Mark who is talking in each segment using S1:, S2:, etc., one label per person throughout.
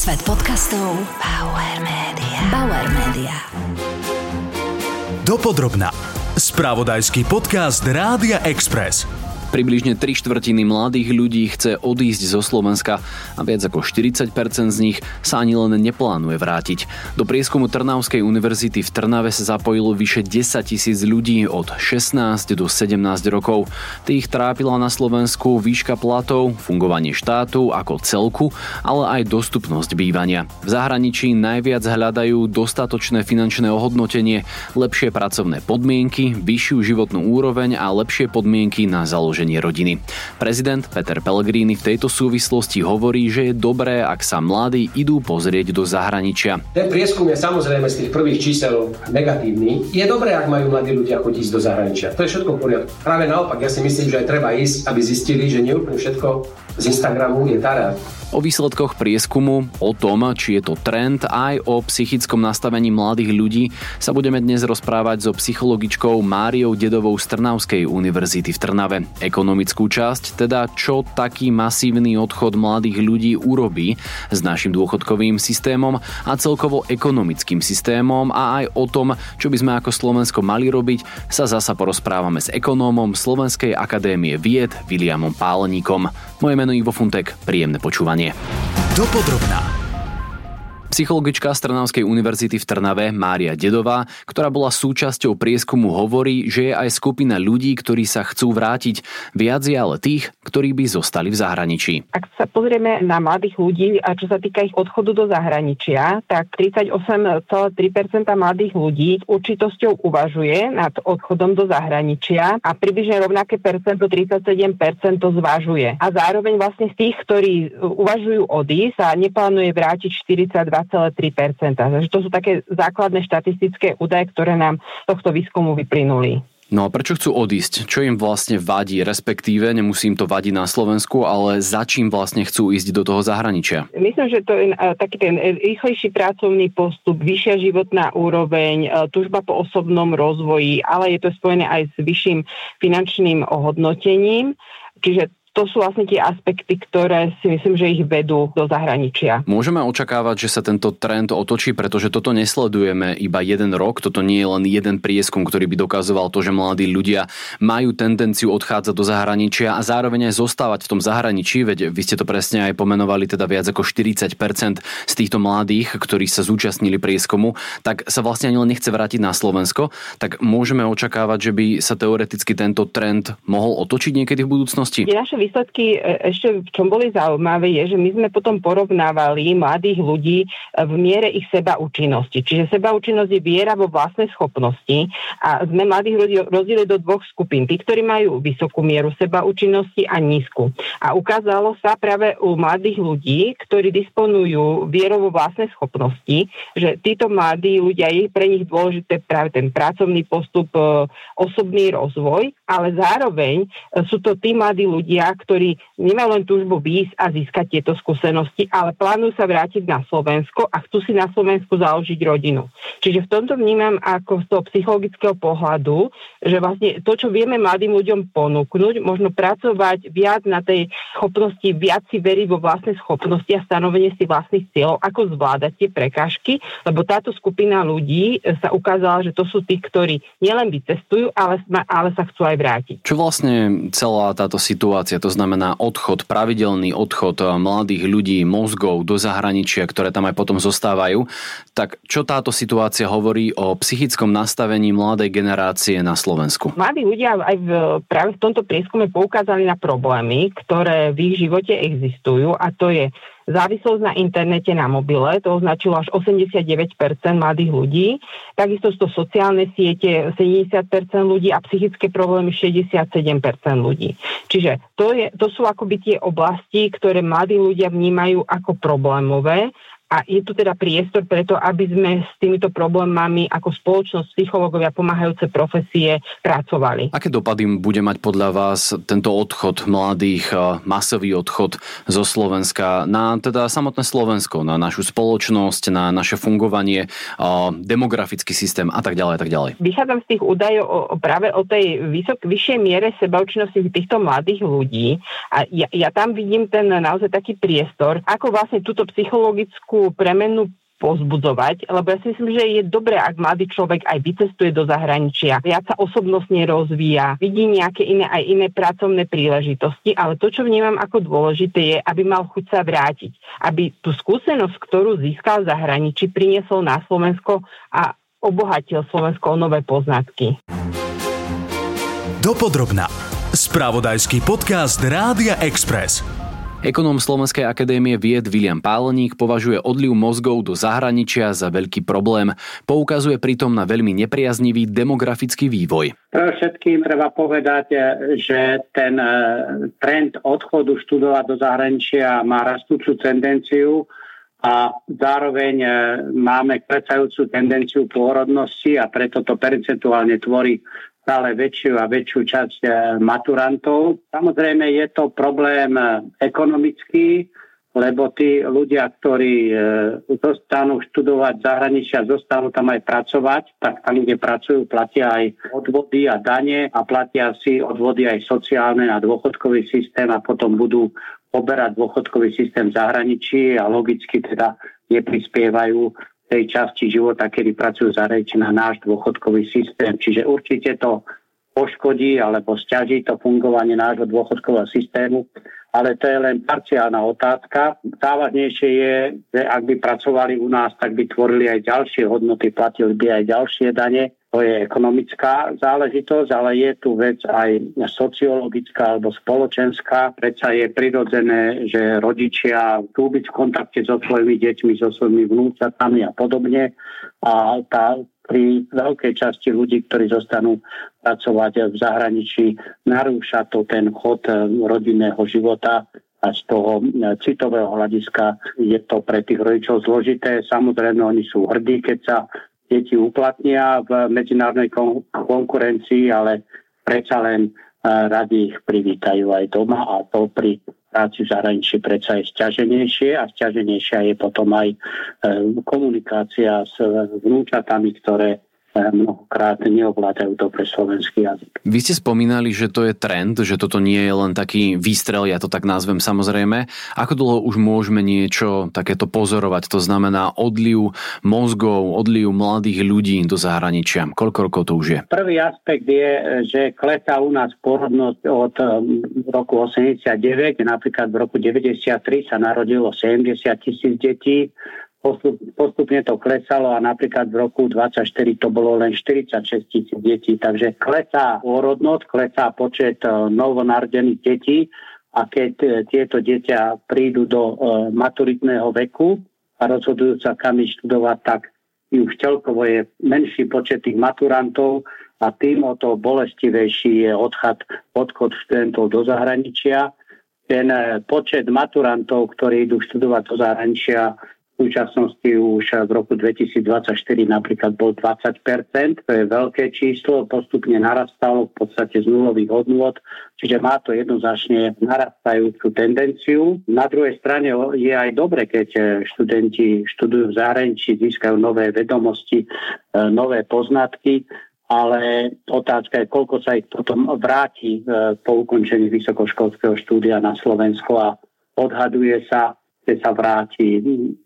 S1: Svet podcastov Bauer Media. Bauer Media.
S2: Dopodrobna. Spravodajský podcast Rádia Express.
S3: Približne 3/4 mladých ľudí chce odísť zo Slovenska a viac ako 40% z nich sa ani len neplánuje vrátiť. Do prieskumu Trnavskej univerzity v Trnave sa zapojilo vyše 10 000 ľudí od 16 do 17 rokov. Tých trápila na Slovensku výška platov, fungovanie štátu ako celku, ale aj dostupnosť bývania. V zahraničí najviac hľadajú dostatočné finančné ohodnotenie, lepšie pracovné podmienky, vyššiu životnú úroveň a lepšie podmienky na založenie rodiny. Prezident Peter Pellegrini v tejto súvislosti hovorí, že je dobré, ak sa mladí idú pozrieť do zahraničia.
S4: Ten prieskum je samozrejme z tých prvých čísel negatívny. Je dobré, ak majú mladí ľudia chuť ísť do zahraničia. To je všetko v poriadku. Práve naopak, ja si myslím, že aj treba ísť, aby zistili, že neúplne všetko z Instagramu je tá realita.
S3: O výsledkoch prieskumu, o tom, či je to trend, aj o psychickom nastavení mladých ľudí sa budeme dnes rozprávať so psychologičkou Máriou Dedovou z Trnavskej univerzity v Trnave. Ekonomickú časť, teda čo taký masívny odchod mladých ľudí urobí s našim dôchodkovým systémom a celkovo ekonomickým systémom a aj o tom, čo by sme ako Slovensko mali robiť, sa zasa porozprávame s ekonómom Slovenskej akadémie vied Viliamom Páleníkom. Moje meno Ivo Funtek, príjemné počúvanie.
S2: Dopodrobná.
S3: Psychologička z Trnavskej univerzity v Trnave Mária Dedová, ktorá bola súčasťou prieskumu, hovorí, že je aj skupina ľudí, ktorí sa chcú vrátiť. Viac je ale tých, ktorí by zostali v zahraničí.
S5: Ak sa pozrieme na mladých ľudí a čo sa týka ich odchodu do zahraničia, tak 38,3% mladých ľudí s určitosťou uvažuje nad odchodom do zahraničia a približne rovnaké percento, 37% to zvažuje. A zároveň vlastne z tých, ktorí uvažujú odísť, sa neplánuje vrátiť 42,3%. Takže to sú také základné štatistické údaje, ktoré nám z tohto výskumu vyplynuli.
S3: No a prečo chcú odísť? Čo im vlastne vadí? Respektíve, nemusím to vadiť na Slovensku, ale za čím vlastne chcú ísť do toho zahraničia?
S5: Myslím, že to je taký ten rýchlejší pracovný postup, vyššia životná úroveň, túžba po osobnom rozvoji, ale je to spojené aj s vyšším finančným ohodnotením. Čiže to sú vlastne tie aspekty, ktoré si myslím, že ich vedú do zahraničia.
S3: Môžeme očakávať, že sa tento trend otočí, pretože toto nesledujeme iba jeden rok, toto nie je len jeden prieskum, ktorý by dokazoval to, že mladí ľudia majú tendenciu odchádzať do zahraničia a zároveň aj zostávať v tom zahraničí, veď vy ste to presne aj pomenovali, teda viac ako 40% z týchto mladých, ktorí sa zúčastnili prieskumu, tak sa vlastne ani len nechce vrátiť na Slovensko, tak môžeme očakávať, že by sa teoreticky tento trend mohol otočiť niekedy v budúcnosti?
S5: Výsledky ešte, v čom boli zaujímavé, je, že my sme potom porovnávali mladých ľudí v miere ich sebaúčinnosti. Čiže sebaúčinnosť je viera vo vlastné schopnosti a sme mladých ľudí rozdielili do dvoch skupín. Tí, ktorí majú vysokú mieru sebaúčinnosti a nízku. A ukázalo sa práve u mladých ľudí, ktorí disponujú vierou vo vlastné schopnosti, že títo mladí ľudia, je pre nich dôležité práve ten pracovný postup, osobný rozvoj, ale zároveň sú to tí mladí ľudia, ktorí nemajú len túžbu výjsť a získať tieto skúsenosti, ale plánujú sa vrátiť na Slovensko a chcú si na Slovensku založiť rodinu. Čiže v tomto vnímam ako z toho psychologického pohľadu, že vlastne to, čo vieme mladým ľuďom ponúknuť, možno pracovať viac na tej schopnosti, viac si veriť vo vlastné schopnosti a stanovenie si vlastných cieľov, ako zvládať tie prekážky, lebo táto skupina ľudí sa ukázala, že to sú tí, ktorí nielen vycestujú, ale sa chcú aj vrátiť.
S3: Čo vlastne celá táto situácia, to znamená odchod, pravidelný odchod mladých ľudí, mozgov do zahraničia, ktoré tam aj potom zostávajú, tak čo táto situácia hovorí o psychickom nastavení mladej generácie na Slovensku?
S5: Mladí ľudia aj práve v tomto prieskume poukázali na problémy, ktoré v ich živote existujú, a to je závislosť na internete, na mobile, to označilo až 89% mladých ľudí. Takisto sú to sociálne siete 70% ľudí a psychické problémy 67% ľudí. Čiže to sú akoby tie oblasti, ktoré mladí ľudia vnímajú ako problémové. A je tu teda priestor preto, aby sme s týmito problémami ako spoločnosť, psychológovia, pomáhajúce profesie pracovali.
S3: Aké dopady bude mať podľa vás tento odchod mladých, masový odchod zo Slovenska na teda samotné Slovensko, na našu spoločnosť, na naše fungovanie, demografický systém a tak ďalej a tak ďalej?
S5: Vychádzam z tých údajov práve o tej vyššej miere sebaúčinnosti týchto mladých ľudí a ja tam vidím ten naozaj taký priestor, ako vlastne túto psychologickú takú premenu pozbudzovať, lebo ja si myslím, že je dobré, ak mladý človek aj vycestuje do zahraničia, viac sa osobnostne rozvíja, vidí nejaké iné pracovné príležitosti, ale to, čo vnímam ako dôležité, je, aby mal chuť sa vrátiť, aby tú skúsenosť, ktorú získal v zahraničí, priniesol na Slovensko a obohatil Slovensko o nové poznatky.
S2: Dopodrobná. Spravodajský podcast Rádia Express.
S3: Ekonóm Slovenskej akadémie vied Viliam Páleník považuje odliv mozgov do zahraničia za veľký problém. Poukazuje pritom na veľmi nepriaznivý demografický vývoj.
S6: Pre všetkým treba povedať, že ten trend odchodu študovať do zahraničia má rastúcu tendenciu a zároveň máme klesajúcu tendenciu pôrodnosti a preto to percentuálne tvorí stále väčšiu a väčšiu časť maturantov. Samozrejme je to problém ekonomický, lebo tí ľudia, ktorí zostanú študovať v zahraničí a zostanú tam aj pracovať, tak tam, kde pracujú, platia aj odvody a dane a platia si odvody aj sociálne a dôchodkový systém a potom budú poberať dôchodkový systém v zahraničí a logicky teda neprispievajú tej časti života, kedy pracujú zahraničí na náš dôchodkový systém. Čiže určite to poškodí alebo sťaží to fungovanie nášho dôchodkového systému, ale to je len parciálna otázka. Závažnejšie je, že ak by pracovali u nás, tak by tvorili aj ďalšie hodnoty, platili by aj ďalšie dane. To je ekonomická záležitosť, ale je tu vec aj sociologická alebo spoločenská. Predsa je prirodzené, že rodičia chcú byť v kontakte so svojimi deťmi, so svojimi vnúčatami a podobne. A pri veľkej časti ľudí, ktorí zostanú pracovať v zahraničí, narúša to ten chod rodinného života a z toho citového hľadiska je to pre tých rodičov zložité. Samozrejme, oni sú hrdí, keď sa deti uplatnia v medzinárodnej konkurencii, ale predsa len radi ich privítajú aj doma a to pri práci v zahraničí predsa je sťaženejšie a sťaženejšia je potom aj komunikácia s vnúčatami, ktoré mnohokrát neovládajú dobre slovenský jazyk.
S3: Vy ste spomínali, že to je trend, že toto nie je len taký výstrel, ja to tak nazvem samozrejme. Ako dlho už môžeme niečo takéto pozorovať? To znamená odliv mozgov, odliv mladých ľudí do zahraničia. Koľko rokov to už je? Prvý
S6: aspekt je, že klesá u nás porodnosť od roku 89, napríklad v roku 93 sa narodilo 70 000 detí. Postupne to klesalo a napríklad v roku 24 to bolo len 46 000 detí. Takže klesá pôrodnosť, klesá počet novonarodených detí a keď tieto dieťa prídu do maturitného veku a rozhodujú sa kam študovať, tak už celkovo je menší počet tých maturantov a tým o to bolestivejší je odchod študentov do zahraničia. Ten počet maturantov, ktorí idú študovať do zahraničia, v súčasnosti už v roku 2024 napríklad bol 20%, to je veľké číslo, postupne narastalo v podstate z nulových hodnôt, čiže má to jednoznačne narastajúcu tendenciu. Na druhej strane je aj dobre, keď študenti študujú v zahraničí, získajú nové vedomosti, nové poznatky, ale otázka je, koľko sa ich potom vráti po ukončení vysokoškolského štúdia na Slovensko a odhaduje sa, že sa vráti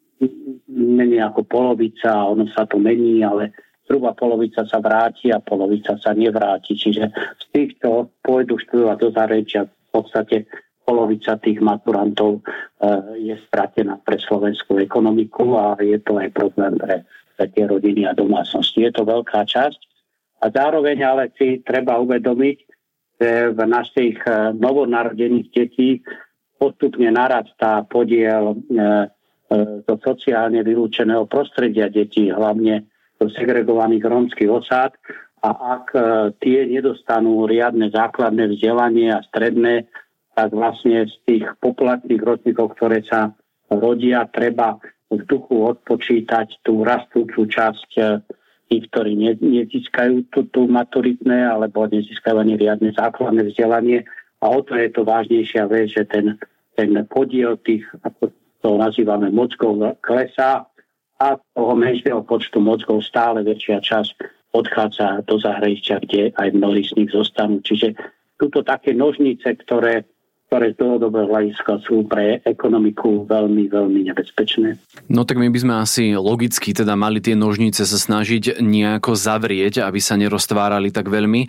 S6: menej ako polovica, ono sa to mení, ale zhruba polovica sa vráti a polovica sa nevráti. Čiže z tých, čo pôjdu študovať do zahraničia, v podstate polovica tých maturantov je stratená pre slovenskú ekonomiku a je to aj problém pre tie rodiny a domácnosti. Je to veľká časť a zároveň ale si treba uvedomiť, že v našich novonarodených detí postupne narastá podiel do sociálne vylúčeného prostredia detí, hlavne do segregovaných rómskych osád. A ak tie nedostanú riadne základné vzdelanie a stredné, tak vlastne z tých populačných ročníkov, ktoré sa rodia, treba v duchu odpočítať tú rastúcu časť tých, ktorí nezískajú tú maturitné alebo nezískajú ani riadne základné vzdelanie. A o to je to vážnejšia vec, že ten podiel tých, ako to nazývame, mozgov klesá a toho menšieho počtu mozgov stále väčšia časť odchádza do zahraničia, kde aj mnohí z nich zostanú. Čiže sú to také nožnice, ktoré ktoré z dlhodobého hľadiska sú pre ekonomiku veľmi, veľmi nebezpečné.
S3: No tak my by sme asi logicky teda mali tie nožnice sa snažiť nejako zavrieť, aby sa neroztvárali tak veľmi.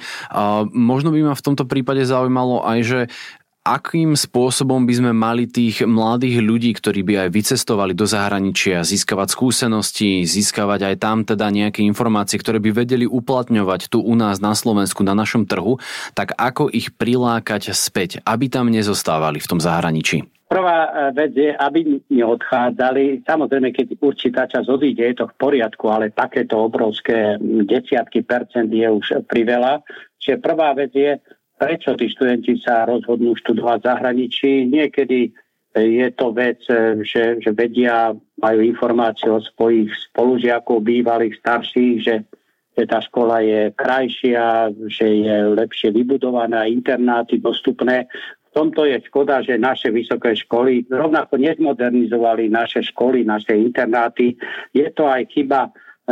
S3: Možno by ma v tomto prípade zaujímalo aj, že akým spôsobom by sme mali tých mladých ľudí, ktorí by aj vycestovali do zahraničia, získavať skúsenosti, získavať aj tam teda nejaké informácie, ktoré by vedeli uplatňovať tu u nás na Slovensku, na našom trhu, tak ako ich prilákať späť, aby tam nezostávali v tom zahraničí?
S6: Prvá vec je, aby neodchádzali. Samozrejme, keď určitá časť odíde, je to v poriadku, ale takéto obrovské desiatky percent je už priveľa. Čiže prvá vec je, prečo tí študenti sa rozhodnú študovať v zahraničí. Niekedy je to vec, že vedia, majú informácie od svojich spolužiakov, bývalých, starších, že tá škola je krajšia, že je lepšie vybudovaná, internáty dostupné. V tomto je škoda, že naše vysoké školy rovnako nezmodernizovali naše školy, naše internáty. Je to aj chyba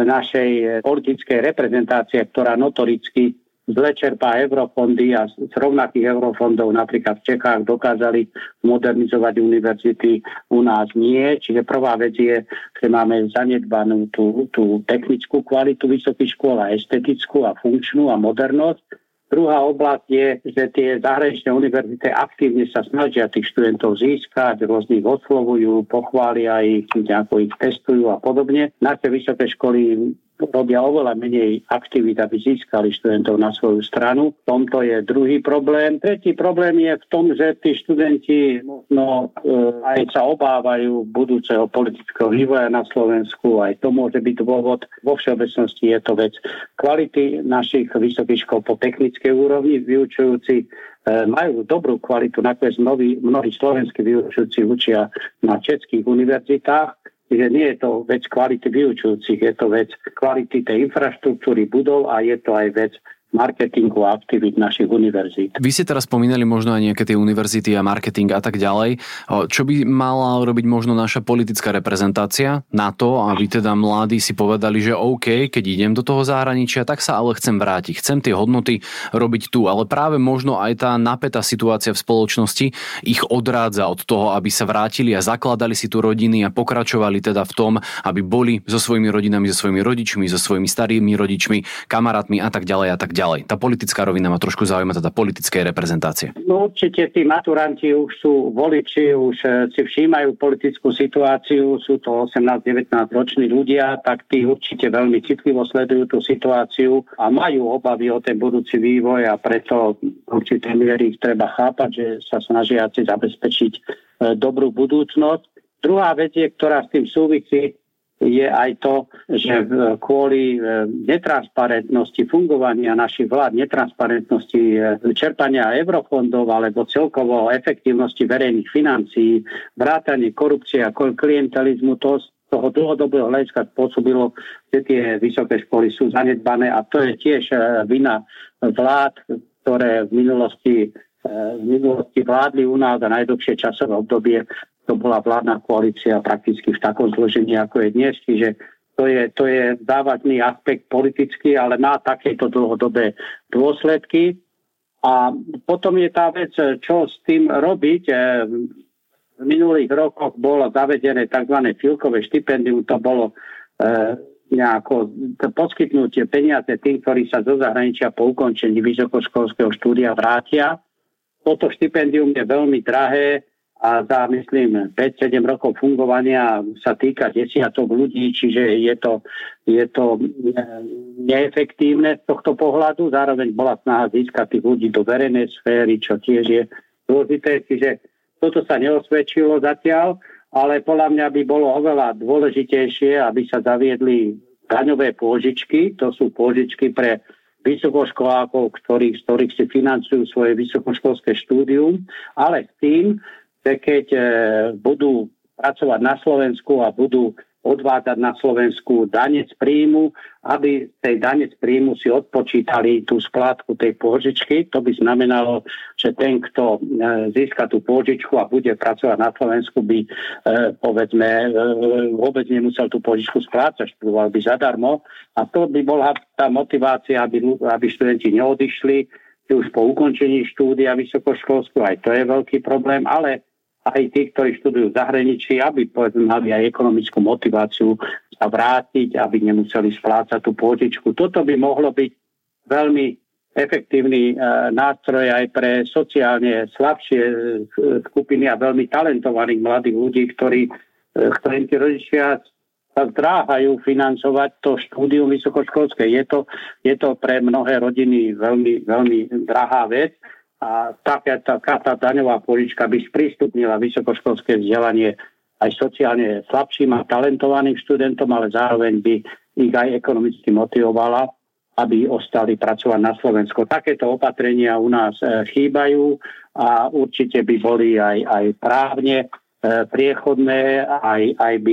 S6: našej politickej reprezentácie, ktorá notoricky zle čerpá eurofondy a z rovnakých eurofondov napríklad v Čechách dokázali modernizovať univerzity, u nás nie. Čiže prvá vec je, že máme zanedbanú tú technickú kvalitu vysokých škôl a estetickú a funkčnú a modernosť. Druhá oblasť je, že tie zahraničné univerzity aktívne sa snažia tých študentov získať, rôznych oslovujú, pochvália ich, nejako ich testujú a podobne. Naše vysoké školy robia oveľa menej aktivít, aby získali študentov na svoju stranu. V tomto je druhý problém. Tretí problém je v tom, že tí študenti možno aj sa obávajú budúceho politického vývoja na Slovensku. Aj to môže byť dôvod. Vo všeobecnosti je to vec kvality našich vysokých škôl po technickej úrovni. Vyučujúci majú dobrú kvalitu. Nakoniec mnohí slovenskí vyučujúci učia na českých univerzitách. Čiže nie je to vec kvality vyučujúcich, je to vec kvality tej infraštruktúry budov a je to aj vec marketingu a aktivít našich univerzít.
S3: Vy ste teraz spomínali možno aj nejaké tie univerzity a marketing a tak ďalej. Čo by mala robiť možno naša politická reprezentácia na to, aby teda mladí si povedali, že OK, keď idem do toho zahraničia, tak sa ale chcem vrátiť. Chcem tie hodnoty robiť tu, ale práve možno aj tá napätá situácia v spoločnosti ich odrádza od toho, aby sa vrátili a zakladali si tu rodiny a pokračovali teda v tom, aby boli so svojimi rodinami, so svojimi rodičmi, so svojimi starými rodičmi, kamarátmi a tak ďalej a tak ďalej. Tá politická rovina ma trošku zaujíma, teda politickej reprezentácie.
S6: No určite tí maturanti už sú voliči, už si všímajú politickú situáciu, sú to 18-19 roční ľudia, tak tí určite veľmi citlivo sledujú tú situáciu a majú obavy o ten budúci vývoj a preto v určitej miery ich treba chápať, že sa snažia si zabezpečiť dobrú budúcnosť. Druhá vec, ktorá s tým súvisí, je aj to, že kvôli netransparentnosti fungovania našich vlád, netransparentnosti čerpania eurofondov alebo celkovo efektívnosti verejných financií, vrátanie korupcie a klientelizmu, to z toho dlhodobého hľadiska spôsobilo, že tie vysoké školy sú zanedbané a to je tiež vina vlád, ktoré v minulosti vládli u nás a najdlhšie časové obdobie to bola vládna koalícia prakticky v takom zložení, ako je dnes. Čiže to je závažný aspekt politický, ale má takéto dlhodobé dôsledky. A potom je tá vec, čo s tým robiť. V minulých rokoch bolo zavedené tzv. Filkové štipendium. To bolo nejako poskytnutie peniaze tým, ktorí sa zo zahraničia po ukončení vysokoškolského štúdia vrátia. Toto štipendium je veľmi drahé a za, myslím, 5-7 rokov fungovania sa týka desiatok ľudí, čiže je to neefektívne z tohto pohľadu. Zároveň bola snaha získať tých ľudí do verejnej sféry, čo tiež je dôležité. Čiže toto sa neosvedčilo zatiaľ, ale podľa mňa by bolo oveľa dôležitejšie, aby sa zaviedli daňové pôžičky. To sú pôžičky pre vysokoškolákov, z ktorých si financujú svoje vysokoškolské štúdium, ale s tým, že keď budú pracovať na Slovensku a budú odvádzať na Slovensku dane z príjmu, aby tej dane z príjmu si odpočítali tú splátku tej pôžičky. To by znamenalo, že ten, kto získa tú pôžičku a bude pracovať na Slovensku, by povedzme vôbec nemusel tú pôžičku splácať, študoval by zadarmo. A to by bola tá motivácia, aby študenti neodišli. už po ukončení štúdia vysokoškolského, aj to je veľký problém, ale aj tí, ktorí študujú v zahraničí, aby povedzme mali aj ekonomickú motiváciu sa vrátiť, aby nemuseli splácať tú pôžičku. Toto by mohlo byť veľmi efektívny nástroj aj pre sociálne slabšie skupiny a veľmi talentovaných mladých ľudí, ktorým tí rodičia sa zdráhajú financovať to štúdium vysokoškolské. Je to pre mnohé rodiny veľmi, veľmi drahá vec a taká daňová pôžička by sprístupnila vysokoškolské vzdelanie aj sociálne slabším a talentovaným študentom, ale zároveň by ich aj ekonomicky motivovala, aby ostali pracovať na Slovensku. Takéto opatrenia u nás chýbajú a určite by boli aj právne priechodné, aj by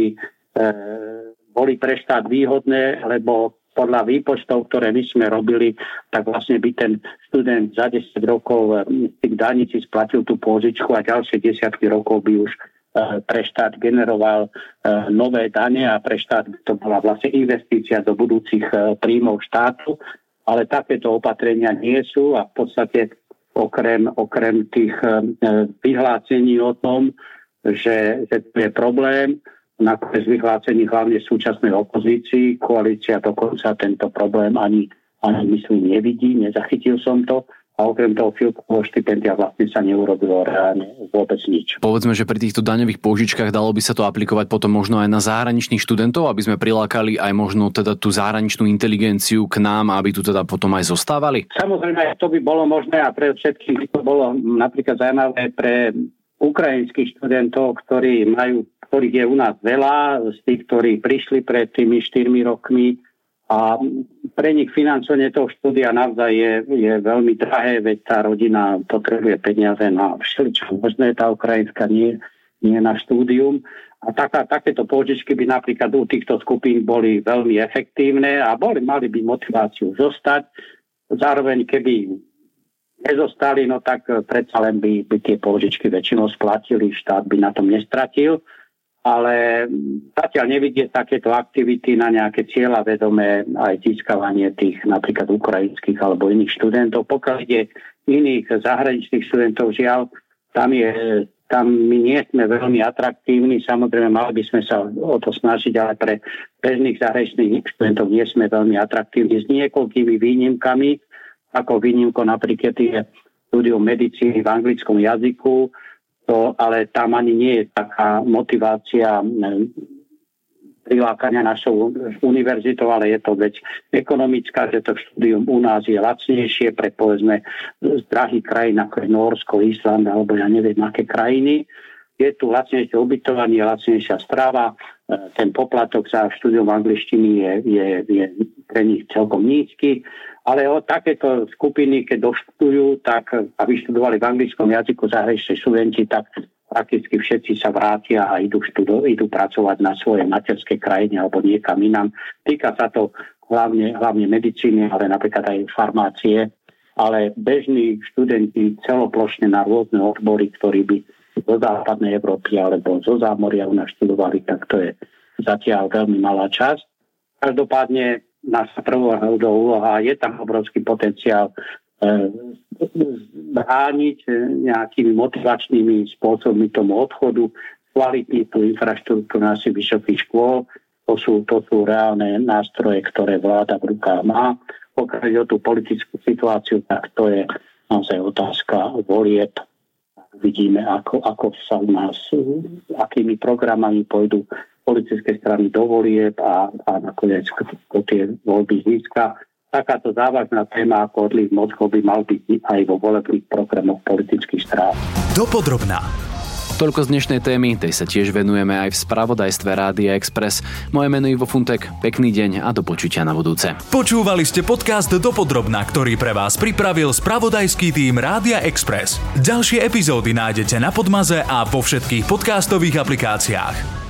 S6: boli pre štát výhodné, lebo podľa výpočtov, ktoré my sme robili, tak vlastne by ten študent za 10 rokov tých daní si splatil tú pôžičku a ďalšie desiatky rokov by už pre štát generoval nové dane a pre štát to bola vlastne investícia do budúcich príjmov štátu, ale takéto opatrenia nie sú a v podstate okrem tých vyhlásení o tom, že to je problém, nakoniec vyhlásení hlavne súčasnej opozícii, koalícia dokonca tento problém ani myslím nevidí, nezachytil som to. A okrem toho Filkovho štipendia vlastne sa neurobilo reálne vôbec nič.
S3: Povedzme, že pri týchto daňových pôžičkách dalo by sa to aplikovať potom možno aj na zahraničných študentov, aby sme prilákali aj možno teda tú zahraničnú inteligenciu k nám, aby tu teda potom aj zostávali?
S6: Samozrejme, to by bolo možné a pre všetkých by to bolo napríklad zaujímavé pre ukrajinských študentov, ktorých je u nás veľa, z tých, ktorí prišli pred tými 4 rokmi. A pre nich financovanie toho štúdia naozaj je veľmi drahé, veď tá rodina potrebuje peniaze na všeličo možné, tá ukrajinská nie na štúdium. A takéto pôžičky by napríklad u týchto skupín boli veľmi efektívne a mali by motiváciu zostať. Zároveň keby nezostali, no tak predsa len by tie pôžičky väčšinou splatili, štát by na tom nestratil. Ale zatiaľ nevidieť takéto aktivity na nejaké cieľavedomé aj získavanie tých napríklad ukrajinských alebo iných študentov. Pokiaľ ide iných zahraničných študentov, žiaľ, tam my nie sme veľmi atraktívni. Samozrejme, mali by sme sa o to snažiť, ale pre bežných zahraničných študentov nie sme veľmi atraktívni s niekoľkými výnimkami, ako výnimko napríklad je štúdium medicíny v anglickom jazyku, ale tam ani nie je taká motivácia prilákania našou univerzitou, ale je to vec ekonomická, že to štúdium u nás je lacnejšie pre povedzme z drahých krajín ako je Nórsko, Island alebo ja neviem aké krajiny. Je tu lacnejšie ubytovanie, lacnejšia strava, ten poplatok za štúdium angličtiny je pre nich celkom nízky. Ale o takéto skupiny, keď doštudujú a vyštudovali v anglickom jazyku zahraniční študenti, tak prakticky všetci sa vrátia a idú pracovať na svojej materskej krajine alebo niekam inám. Týka sa to hlavne medicíny, ale napríklad aj farmácie. Ale bežní študenti celoplošne na rôzne odbory, ktorí by zo západnej Európy alebo zo zámoria u nás študovali, tak to je zatiaľ veľmi malá časť. Každopádne naša prvá úloha, je tam obrovský potenciál brániť nejakými motivačnými spôsobmi tomu odchodu, kvalitniť tú infraštruktúru našich vysokých škôl. To sú reálne nástroje, ktoré vláda v rukách má. Pokiaľ ide o tú politickú situáciu, tak to je naozaj otázka volieb. Vidíme, ako sa u nás, akými programami pôjdu politické strany do volieb a nakoniec tie voľby získa. Takáto závažná téma ako odliv mozgov by mal byť aj vo volebných programoch politických strán.
S2: Dopodrobná.
S3: Toľko z dnešnej témy, tej sa tiež venujeme aj v spravodajstve Rádia Express. Moje meno je Ivo Funtek, pekný deň a do počutia na budúce.
S2: Počúvali ste podcast Dopodrobná, ktorý pre vás pripravil spravodajský tím Rádia Express. Ďalšie epizódy nájdete na Podmaze a vo všetkých podcastových aplikáciách.